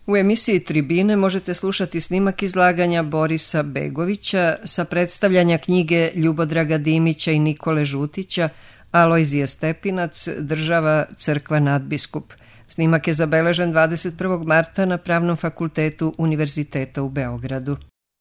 U emisiji Tribine možete slušati snimak izlaganja Borisa Begovića sa predstavljanja knjige Ljubodraga Dimića i Nikole Žutića Alojzije Stepinac, Država, crkva, nadbiskup. Snimak je zabeležen 21. marta na Pravnom fakultetu Univerziteta u Beogradu.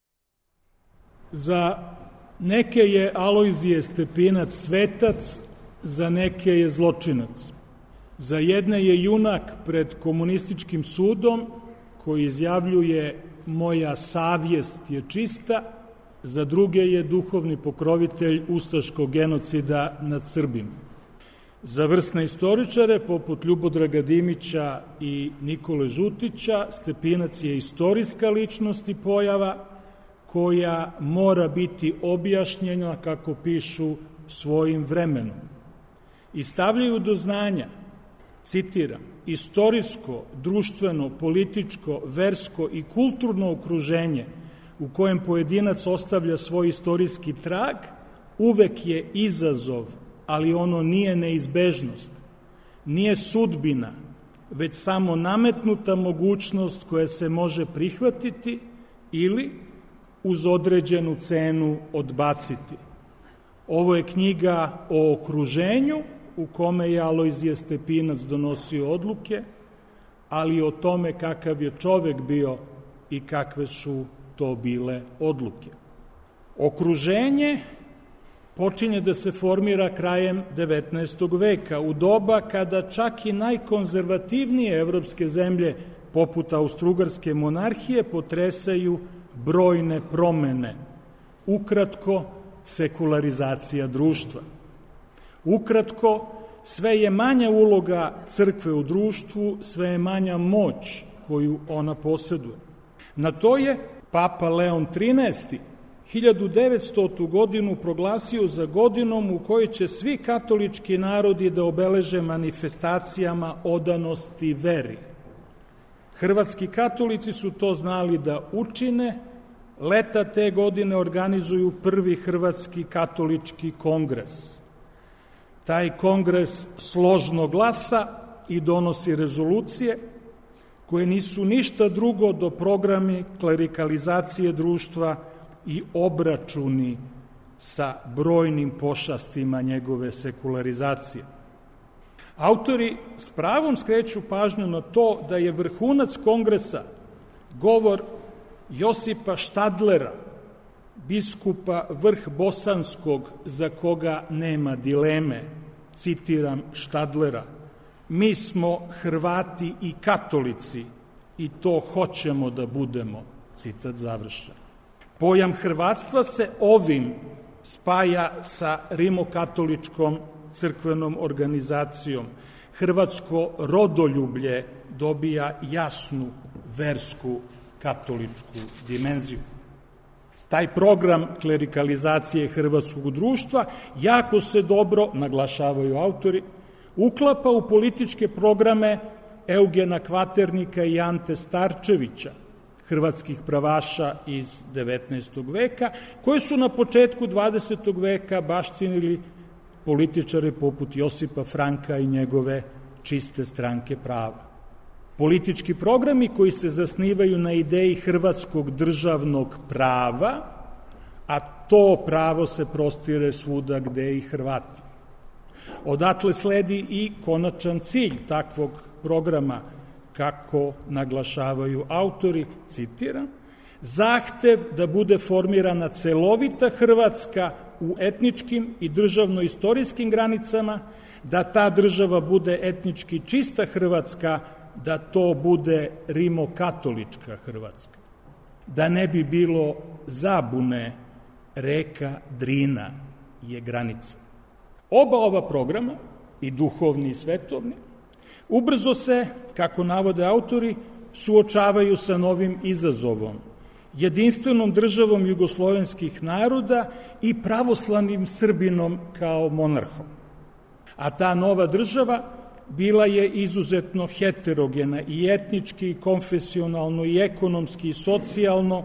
Za neke je Alojzije Stepinac svetac, za neke je zločinac. Za jedne je junak pred komunističkim sudom koji izjavljuje moja savjest je čista, za druge je duhovni pokrovitelj ustaškog genocida nad Srbima. Za vrsne istoričare, poput Ljubodraga Dimića i Nikole Žutića, Stepinac je istorijska ličnost i pojava koja mora biti objašnjena, kako pišu, svojim vremenom. I stavljaju do znanja, citiram, istorijsko, društveno, političko, versko i kulturno okruženje u kojem pojedinac ostavlja svoj istorijski trag, uvek je izazov, ali ono nije neizbežnost, nije sudbina, već samo nametnuta mogućnost koja se može prihvatiti ili uz određenu cenu odbaciti. Ovo je knjiga o okruženju u kome je Alojzije Stepinac donosio odluke, ali i o tome kakav je čovek bio i kakve su to bile odluke. Okruženje počinje da se formira krajem 19. veka, u doba kada čak i najkonzervativnije evropske zemlje, poput Austrougarske monarhije, potresaju brojne promene. Ukratko, sekularizacija društva. Ukratko, sve je manja uloga crkve u društvu, sve je manja moć koju ona posjeduje. Na to je Papa Leon XIII 1900. godinu proglasio za godinom u kojoj će svi katolički narodi da obeleže manifestacijama odanosti veri. Hrvatski katolici su to znali da učine, leta te godine organizuju prvi Hrvatski katolički kongres. Taj kongres složno glasa i donosi rezolucije koje nisu ništa drugo do programi klerikalizacije društva i obračuni sa brojnim pošastima njegove sekularizacije. Autori s pravom skreću pažnju na to da je vrhunac kongresa govor Josipa Štadlera, biskupa Vrh Bosanskog, za koga nema dileme, citiram Štadlera, mi smo Hrvati i katolici i to hoćemo da budemo, citat završen. Pojam hrvatstva se ovim spaja sa rimokatoličkom crkvenom organizacijom. Hrvatsko rodoljublje dobija jasnu versku katoličku dimenziju. Taj program klerikalizacije hrvatskog društva jako se dobro, naglašavaju autori, uklapa u političke programe Eugena Kvaternika i Ante Starčevića, hrvatskih pravaša iz 19. veka, koji su na početku 20. veka baštinili političare poput Josipa Franka i njegove čiste stranke prava. Politički programi koji se zasnivaju na ideji hrvatskog državnog prava, a to pravo se prostire svuda gde i Hrvati. Odatle sledi i konačan cilj takvog programa, kako naglašavaju autori, citiram, zahtev da bude formirana celovita Hrvatska u etničkim i državno-istorijskim granicama, da ta država bude etnički čista Hrvatska, da to bude rimokatolička Hrvatska. Da ne bi bilo zabune, reka Drina je granica. Oba ova programa, i duhovni i svetovni, ubrzo se, kako navode autori, suočavaju sa novim izazovom, jedinstvenom državom jugoslovenskih naroda i pravoslavnim Srbinom kao monarhom. A ta nova država bila je izuzetno heterogena i etnički, i konfesionalno, i ekonomski, i socijalno,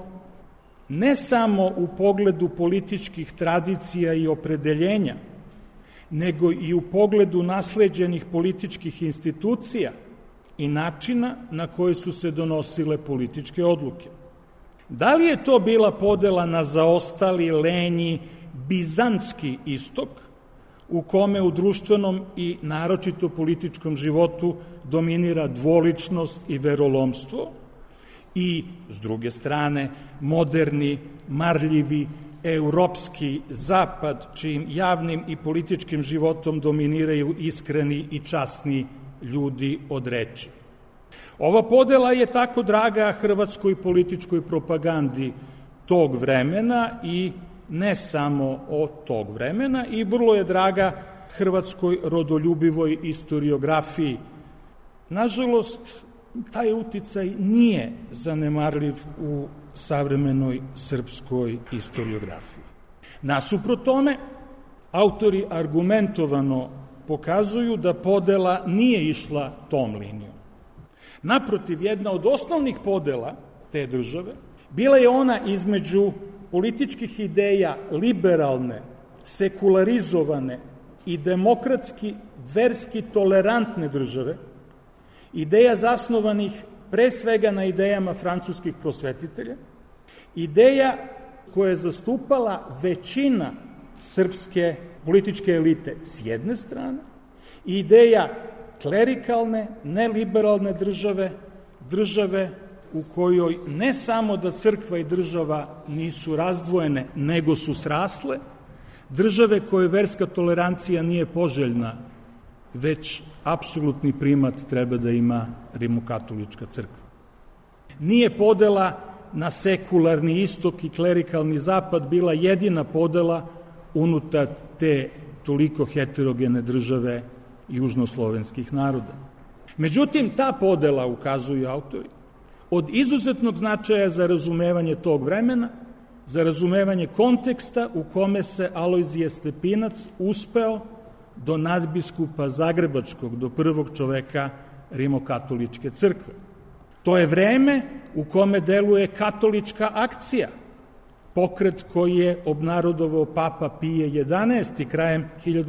ne samo u pogledu političkih tradicija i opredeljenja, nego i u pogledu nasleđenih političkih institucija, i načina na koji su se donosile političke odluke. Da li je to bila podela na zaostali, lenji, bizantski istok, u kome u društvenom i naročito političkom životu dominira dvoličnost i verolomstvo, i, s druge strane, moderni, marljivi, europski zapad, čijim javnim i političkim životom dominiraju iskreni i časni ljudi od reči. Ova podela je tako draga hrvatskoj političkoj propagandi tog vremena i ne samo od tog vremena, i vrlo je draga hrvatskoj rodoljubivoj istoriografiji. Nažalost, taj uticaj nije zanemarljiv u savremenoj srpskoj istoriografiji. Nasuprot tome, autori argumentovano pokazuju da podela nije išla tom linijom. Naprotiv, jedna od osnovnih podela te države bila je ona između političkih ideja liberalne, sekularizovane i demokratski, verski tolerantne države, ideja zasnovanih pre svega na idejama francuskih prosvetitelja, ideja koja je zastupala većina srpske političke elite s jedne strane, i ideja klerikalne, neliberalne države u kojoj ne samo da crkva i država nisu razdvojene, nego su srasle, države koje verska tolerancija nije poželjna, već apsolutni primat treba da ima rimokatolička crkva. Nije podela na sekularni istok i klerikalni zapad bila jedina podela unutar te toliko heterogene države južnoslovenskih naroda. Međutim, ta podela, ukazuju autori, od izuzetnog značaja za razumevanje tog vremena, za razumevanje konteksta u kome se Alojzije Stepinac uspeo do nadbiskupa Zagrebačkog, do prvog čoveka rimokatoličke crkve. To je vreme u kome deluje katolička akcija, pokret koji je obnarodovao Papa Pije XI krajem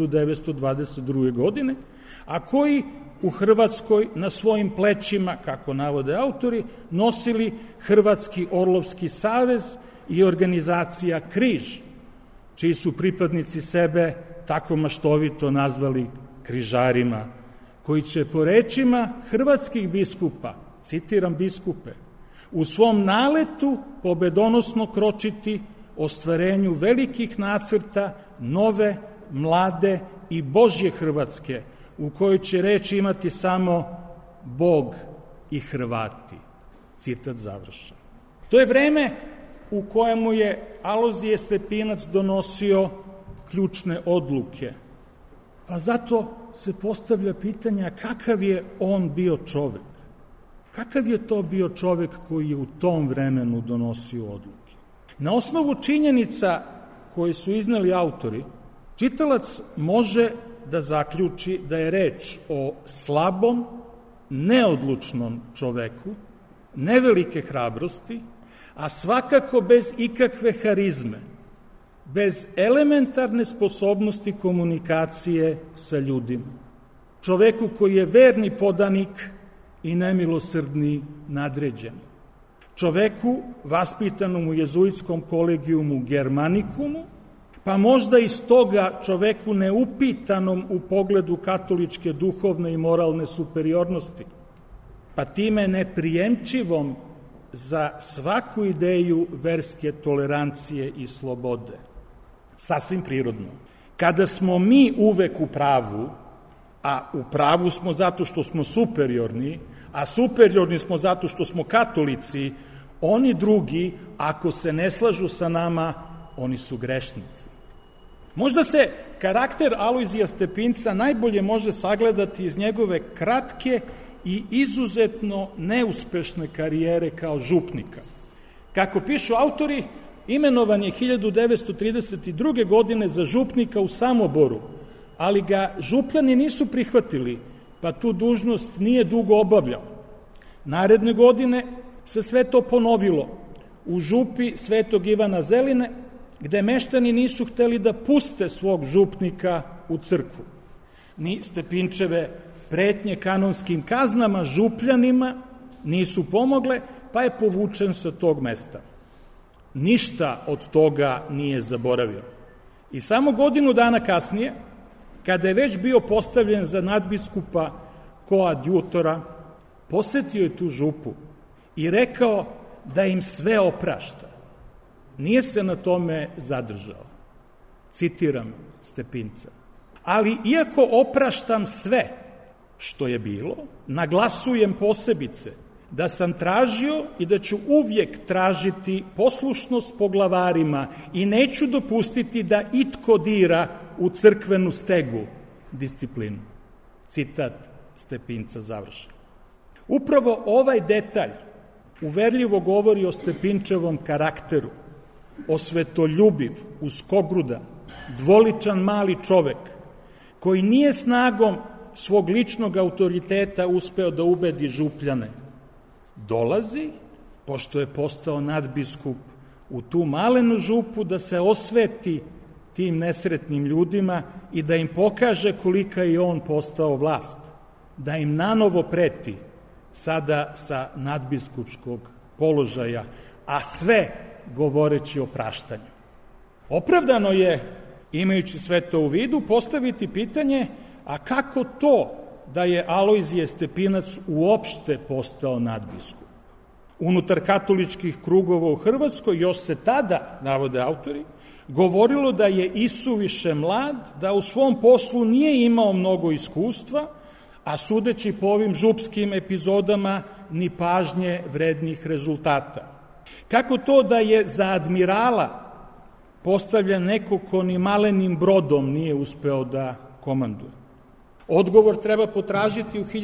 1922. godine, a koji u Hrvatskoj na svojim plećima, kako navode autori, nosili Hrvatski Orlovski savez i organizacija Križ, čiji su pripadnici sebe tako maštovito nazvali križarima, koji će po rečima hrvatskih biskupa, citiram biskupe, u svom naletu pobedonosno kročiti ostvarenju velikih nacrta nove, mlade i Božje Hrvatske, u kojoj će reč imati samo Bog i Hrvati. Citat završen. To je vreme u kojemu je Alojzije Stepinac donosio ključne odluke. Pa zato se postavlja pitanja kakav je on bio čovek. Kakav je to bio čovek koji je u tom vremenu donosio odluke? Na osnovu činjenica koje su izneli autori, čitalac može da zaključi da je reč o slabom, neodlučnom čoveku, nevelike hrabrosti, a svakako bez ikakve harizme, bez elementarne sposobnosti komunikacije sa ljudima. Čoveku koji je verni podanik i nemilosrdni nadređen. Čoveku vaspitanom u jezuitskom kolegijumu Germanikumu, pa možda iz toga čoveku neupitanom u pogledu katoličke duhovne i moralne superiornosti, pa time neprijemčivom za svaku ideju verske tolerancije i slobode. Sasvim prirodno. Kada smo mi uvek u pravu, a u pravu smo zato što smo superiorni, a superiorni smo zato što smo katolici, oni drugi, ako se ne slažu sa nama, oni su grešnici. Možda se karakter Alojzija Stepinca najbolje može sagledati iz njegove kratke i izuzetno neuspešne karijere kao župnika. Kako pišu autori, imenovan je 1932. godine za župnika u Samoboru, ali ga župljani nisu prihvatili, pa tu dužnost nije dugo obavljao. Naredne godine se sve to ponovilo u župi Svetog Ivana Zeline, gde meštani nisu hteli da puste svog župnika u crkvu. Ni Stepinčeve pretnje kanonskim kaznama župljanima nisu pomogle, pa je povučen sa tog mesta. Ništa od toga nije zaboravio. I samo godinu dana kasnije, kada je već bio postavljen za nadbiskupa koadjutora, posetio je tu župu i rekao da im sve oprašta. Nije se na tome zadržao. Citiram Stepinca. Ali iako opraštam sve što je bilo, naglasujem posebice da sam tražio i da ću uvijek tražiti poslušnost poglavarima i neću dopustiti da itko dira u crkvenu stegu disciplinu. Citat Stepinca završen. Upravo ovaj detalj uverljivo govori o Stepinčevom karakteru, osvetoljubiv, uskogrudan, dvoličan mali čovek, koji nije snagom svog ličnog autoriteta uspeo da ubedi župljane. Dolazi, pošto je postao nadbiskup, u tu malenu župu da se osveti tim nesretnim ljudima i da im pokaže kolika je on postao vlast, da im nanovo preti sada sa nadbiskupskog položaja, a sve govoreći o praštanju. Opravdano je, imajući sve to u vidu, postaviti pitanje, a kako to da je Alojzije Stepinac uopšte postao nadbiskup? Unutar katoličkih krugova u Hrvatskoj još se tada, navode autori, govorilo da je isuviše mlad, da u svom poslu nije imao mnogo iskustva, a sudeći po ovim župskim epizodama ni pažnje vrednih rezultata. Kako to da je za admirala postavljen neko ko ni malenim brodom nije uspeo da komanduje? Odgovor treba potražiti u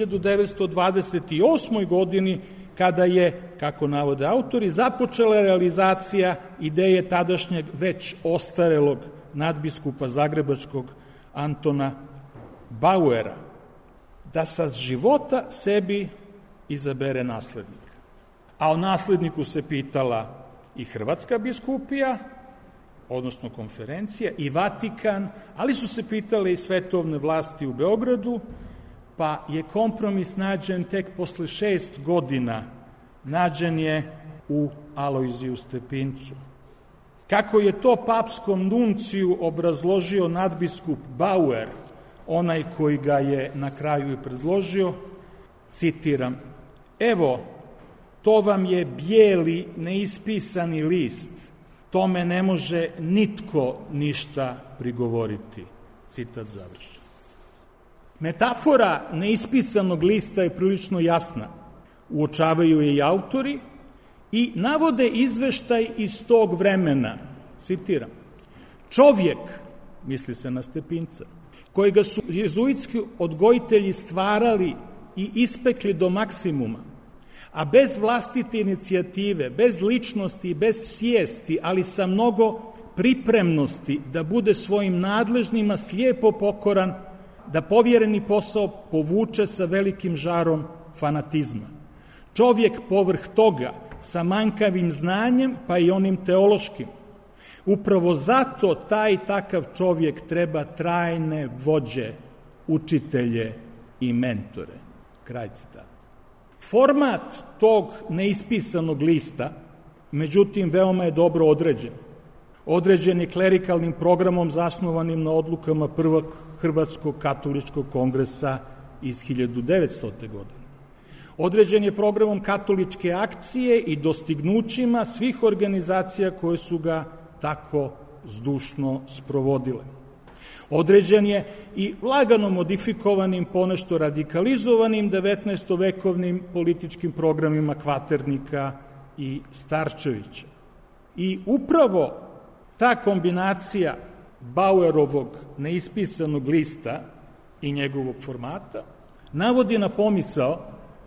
1928. godini, kada je, kako navode autori, započela realizacija ideje tadašnjeg već ostarelog nadbiskupa zagrebačkog Antona Bauera, da sa života sebi izabere naslednika. A o nasledniku se pitala i Hrvatska biskupija, odnosno konferencija, i Vatikan, ali su se pitale i svetovne vlasti u Beogradu, pa je kompromis nađen tek posle 6 godina, nađen je u Alojziju Stepincu. Kako je to papskom nunciju obrazložio nadbiskup Bauer, onaj koji ga je na kraju i predložio, citiram, evo, to vam je bijeli, neispisani list, tome ne može nitko ništa prigovoriti. Citat završen. Metafora neispisanog lista je prilično jasna. Uočavaju je i autori i navode izveštaj iz tog vremena. Citiram. Čovjek, misli se na Stepinca, kojega su jezuitski odgojitelji stvarali i ispekli do maksimuma, a bez vlastite inicijative, bez ličnosti i bez svijesti, ali sa mnogo pripremnosti da bude svojim nadležnima slijepo pokoran, da povjereni posao povuče sa velikim žarom fanatizma. Čovjek povrh toga sa manjkavim znanjem, pa i onim teološkim. Upravo zato taj takav čovjek treba trajne vođe, učitelje i mentore. Kraj citata. Format tog neispisanog lista, međutim, veoma je dobro određen. Određen je klerikalnim programom zasnovanim na odlukama Prvog Hrvatskog katoličkog kongresa iz 1900. godine. Određen je programom katoličke akcije i dostignućima svih organizacija koje su ga tako zdušno sprovodile. Određen je i lagano modifikovanim, ponešto radikalizovanim 19. političkim programima Kvaternika i Starčevića. I upravo ta kombinacija Bauerovog neispisanog lista i njegovog formata navodi na pomisao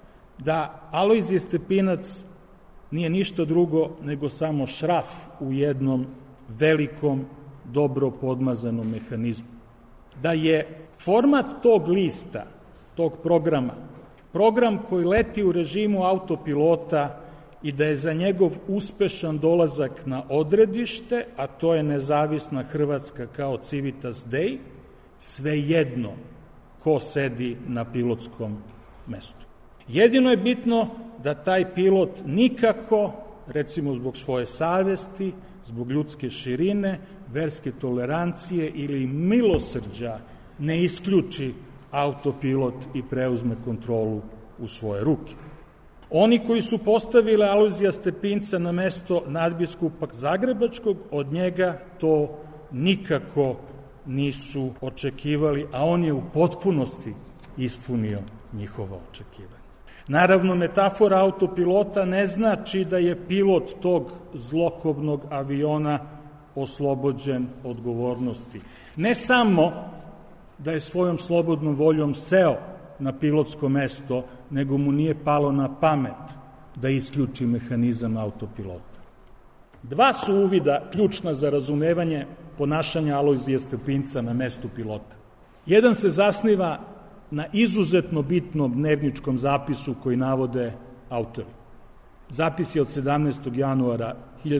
da Alojzije Stepinac nije ništa drugo nego samo šraf u jednom velikom, dobro podmazanom mehanizmu. Da je format tog lista, tog programa, program koji leti u režimu autopilota i da je za njegov uspešan dolazak na odredište, a to je nezavisna Hrvatska kao Civitas Dei, svejedno ko sedi na pilotskom mestu. Jedino je bitno da taj pilot nikako, recimo zbog svoje savesti, zbog ljudske širine, verske tolerancije ili milosrđa, ne isključi autopilot i preuzme kontrolu u svoje ruke. Oni koji su postavili Alojzija Stepinca na mesto nadbiskupa Zagrebačkog, od njega to nikako nisu očekivali, a on je u potpunosti ispunio njihova očekivanja. Naravno, metafora autopilota ne znači da je pilot tog zlokobnog aviona oslobođen odgovornosti. Ne samo da je svojom slobodnom voljom seo na pilotsko mesto, nego mu nije palo na pamet da isključi mehanizam autopilota. Dva su uvida ključna za razumevanje ponašanja Alojzija Stepinca na mestu pilota. Jedan se zasniva na izuzetno bitnom dnevničkom zapisu koji navode autori. Zapis je od 17. januara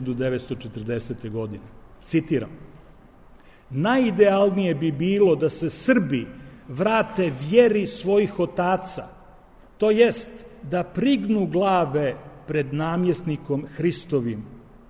1940. godine. Citiram: najidealnije bi bilo da se Srbi vrate vjeri svojih otaca, to jest da prignu glave pred namjesnikom Hristovim,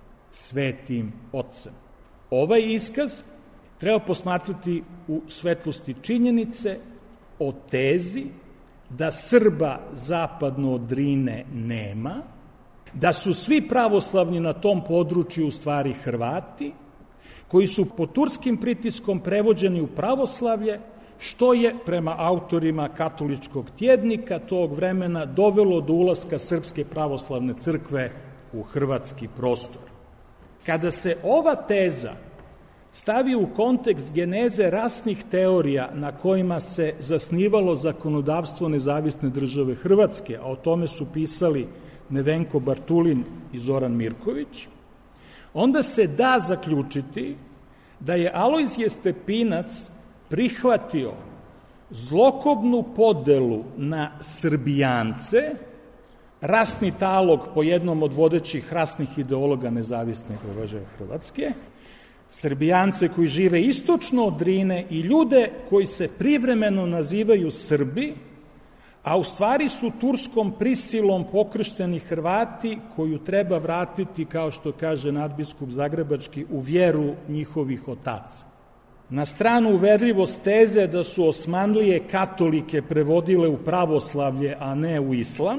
svetim ocem. Ovaj iskaz treba posmatrati u svetlosti činjenice o tezi da Srba zapadno od Drine nema, da su svi pravoslavni na tom području u stvari Hrvati, koji su pod turskim pritiskom prevođeni u pravoslavlje, što je, prema autorima katoličkog tjednika tog vremena, dovelo do ulaska Srpske pravoslavne crkve u hrvatski prostor. Kada se ova teza stavi u kontekst geneze rasnih teorija na kojima se zasnivalo zakonodavstvo nezavisne države Hrvatske, a o tome su pisali Nevenko Bartulin i Zoran Mirković, onda se da zaključiti da je Alojzije Stepinac prihvatio zlokobnu podelu na Srbijance, rasni talog po jednom od vodećih rasnih ideologa nezavisne države Hrvatske, Srbijance koji žive istočno od Drine i ljude koji se privremeno nazivaju Srbi, a u stvari su turskom prisilom pokršteni Hrvati koju treba vratiti, kao što kaže nadbiskup Zagrebački, u vjeru njihovih otaca. Na stranu uverljivost teze da su Osmanlije katolike prevodile u pravoslavlje, a ne u islam,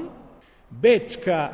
bečka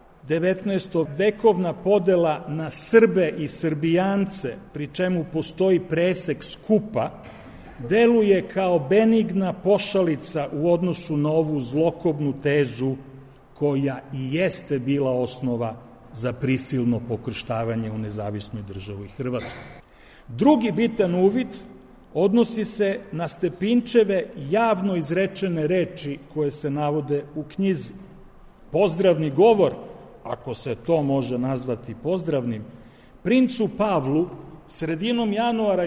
19. vekovna podela na Srbe i Srbijance, pri čemu postoji presek skupa, deluje kao benigna pošalica u odnosu na ovu zlokobnu tezu koja i jeste bila osnova za prisilno pokrštavanje u nezavisnoj državi Hrvatskoj. Drugi bitan uvid odnosi se na Stepinčeve javno izrečene reči koje se navode u knjizi. Pozdravni govor, ako se to može nazvati pozdravnim, princu Pavlu sredinom januara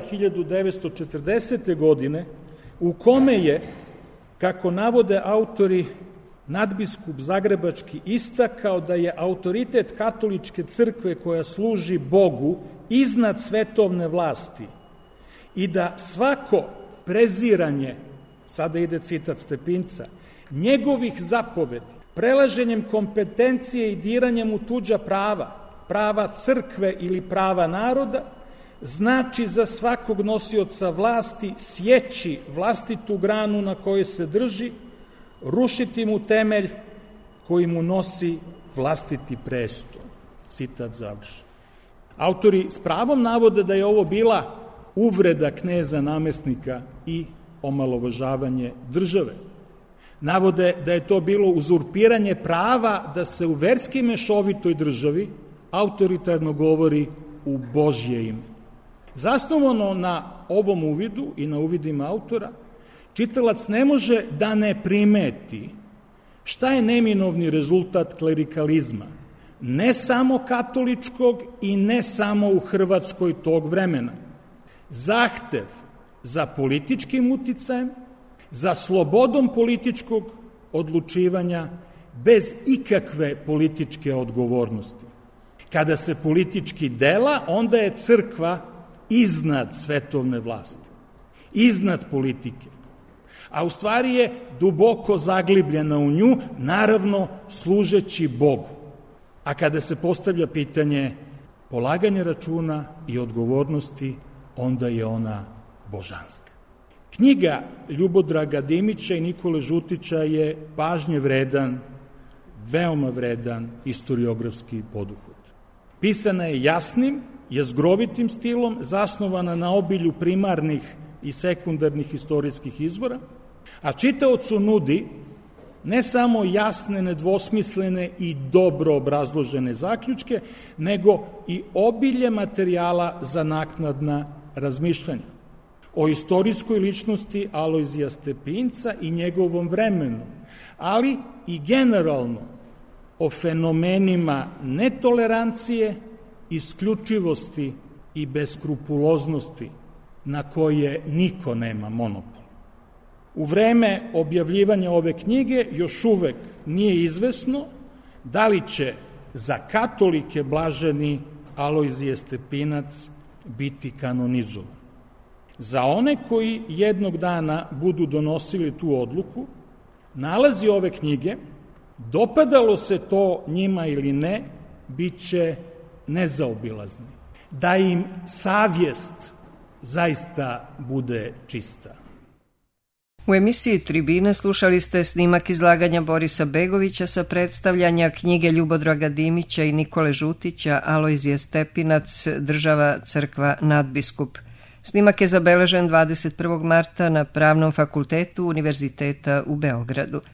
1940. godine, u kome je, kako navode autori, nadbiskup Zagrebački istakao da je autoritet katoličke crkve koja služi Bogu iznad svetovne vlasti i da svako preziranje, sada ide citat Stepinca, njegovih zapovedi, prelaženjem kompetencije i diranjem u tuđa prava, prava crkve ili prava naroda, znači za svakog nosioca vlasti sjeći vlastitu granu na kojoj se drži, rušiti mu temelj koji mu nosi vlastiti presto. Citat završen. Autori s pravom navode da je ovo bila uvreda kneza namjesnika i omalovažavanje države. Navode da je to bilo uzurpiranje prava da se u verski mešovitoj državi autoritarno govori u Božje ime. Zasnovano na ovom uvidu i na uvidima autora, čitalac ne može da ne primeti šta je neminovni rezultat klerikalizma, ne samo katoličkog i ne samo u Hrvatskoj tog vremena. Zahtev za političkim uticajem, za slobodom političkog odlučivanja bez ikakve političke odgovornosti. Kada se politički dela, onda je crkva iznad svetovne vlasti, iznad politike. a u stvari je duboko zaglibljena u nju, naravno služeći Bogu. A kada se postavlja pitanje polaganja računa i odgovornosti, onda je ona božanska. Knjiga Ljubodraga Dimića i Nikole Žutića je pažnje vredan, veoma vredan historiografski poduhvat. Pisana je jasnim, jezgrovitim stilom, zasnovana na obilju primarnih i sekundarnih istorijskih izvora, a čitaocu nudi ne samo jasne, nedvosmislene i dobro obrazložene zaključke, nego i obilje materijala za naknadna razmišljanja o istorijskoj ličnosti Alojzija Stepinca i njegovom vremenu, ali i generalno o fenomenima netolerancije, isključivosti i beskrupuloznosti na koje niko nema monopol. U vreme objavljivanja ove knjige još uvek nije izvesno da li će za katolike blaženi Alojzije Stepinac biti kanonizovan. Za one koji jednog dana budu donosili tu odluku, nalazi ove knjige, dopadalo se to njima ili ne, bit će nezaobilazni. Da im savjest zaista bude čista. U emisiji Tribine slušali ste snimak izlaganja Borisa Begovića sa predstavljanja knjige Ljubodraga Dimića i Nikole Žutića Alojzije Stepinac, država, crkva, nadbiskup. Snimak je zabeležen 21. marta na Pravnom fakultetu Univerziteta u Beogradu.